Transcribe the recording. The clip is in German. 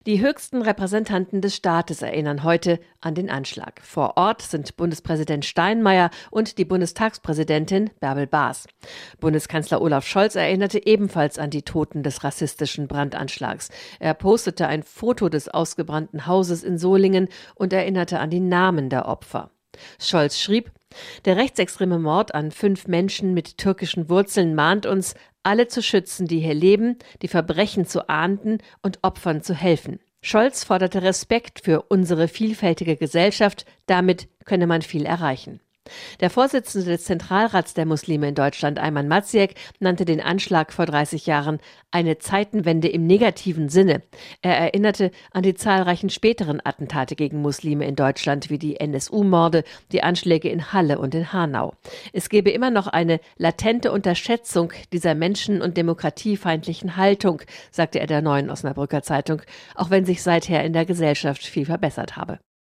Die höchsten Repräsentanten des Staates erinnern heute an den Anschlag. Vor Ort sind Bundespräsident Steinmeier und die Bundestagspräsidentin Bärbel Baas. Bundeskanzler Olaf Scholz erinnerte ebenfalls an die Toten des rassistischen Brandanschlags. Er postete ein Foto des ausgebrannten Hauses in Solingen und erinnerte an die Namen der Opfer. Scholz schrieb: Der rechtsextreme Mord an 5 Menschen mit türkischen Wurzeln mahnt uns, alle zu schützen, die hier leben, die Verbrechen zu ahnden und Opfern zu helfen. Scholz forderte Respekt für unsere vielfältige Gesellschaft, damit könne man viel erreichen. Der Vorsitzende des Zentralrats der Muslime in Deutschland, Ayman Maziek, nannte den Anschlag vor 30 Jahren eine Zeitenwende im negativen Sinne. Er erinnerte an die zahlreichen späteren Attentate gegen Muslime in Deutschland, wie die NSU-Morde, die Anschläge in Halle und in Hanau. Es gebe immer noch eine latente Unterschätzung dieser menschen- und demokratiefeindlichen Haltung, sagte er der Neuen Osnabrücker Zeitung, auch wenn sich seither in der Gesellschaft viel verbessert habe.